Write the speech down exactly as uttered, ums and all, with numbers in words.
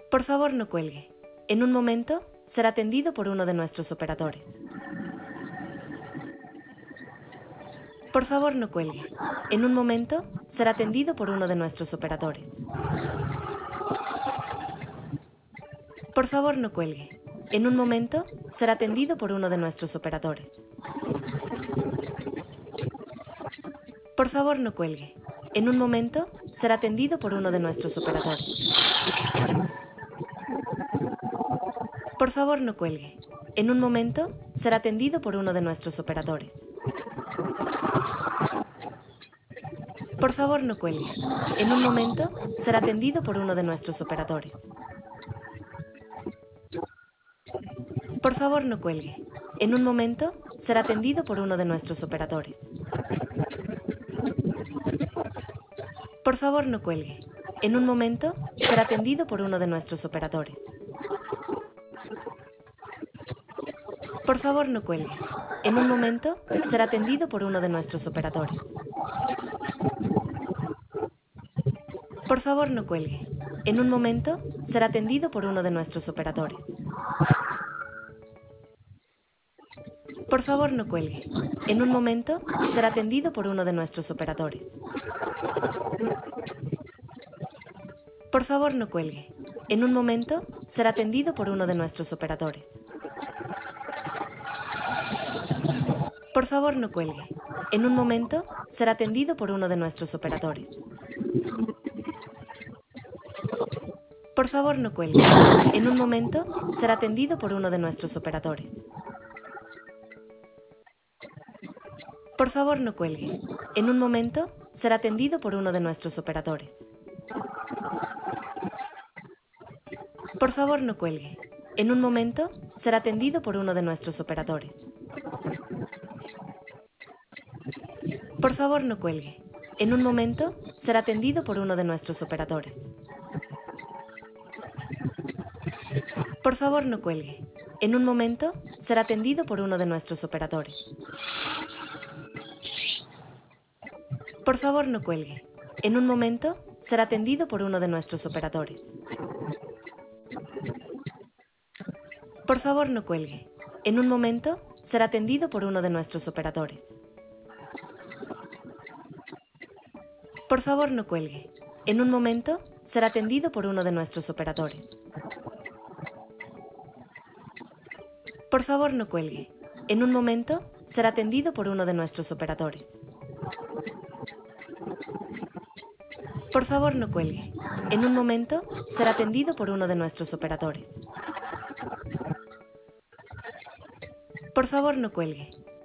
Por favor, no cuelgue. En un momento, será atendido por uno de nuestros operadores. Por favor, no cuelgue. En un momento, será atendido por uno de nuestros operadores. Por favor, no cuelgue. En un momento, será atendido por uno de nuestros operadores. Por favor, no cuelgue. En un momento, será atendido por uno de nuestros operadores. Por favor, no cuelgue. En un momento, será atendido por uno de nuestros operadores. Por favor, no cuelgue. En un momento, será atendido por uno de nuestros operadores. Por favor, no cuelgue. En un momento, será atendido por uno de nuestros operadores. Por favor, no cuelgue. En un momento, será atendido por uno de nuestros operadores. Por favor, no cuelgue. En un momento, será atendido por uno de nuestros operadores. Por favor, no cuelgue. En un momento, será atendido por uno de nuestros operadores. Por favor, no cuelgue. En un momento, será atendido por uno de nuestros operadores. Por favor, no cuelgue. En un momento, será atendido por uno de nuestros operadores. Por favor, no cuelgue. En un momento, será atendido por uno de nuestros operadores. Por favor, no cuelgue. En un momento, será atendido por uno de nuestros operadores. Por favor, no cuelgue. En un momento, será atendido por uno de nuestros operadores. Por favor, no cuelgue. En un momento, será atendido por uno de nuestros operadores. Por favor, no cuelgue. En un momento, será atendido por uno de nuestros operadores. Por favor, no cuelgue. En un momento, será atendido por uno de nuestros operadores. Por favor, no cuelgue. En un momento, será atendido por uno de nuestros operadores. Por favor, no cuelgue. En un momento, será atendido por uno de nuestros operadores. Por favor, no cuelgue. En un momento, será atendido por uno de nuestros operadores. Por favor, no cuelgue. En un momento, será atendido por uno de nuestros operadores. Por favor, no cuelgue. En un momento, será atendido por uno de nuestros operadores. Por favor, no cuelgue.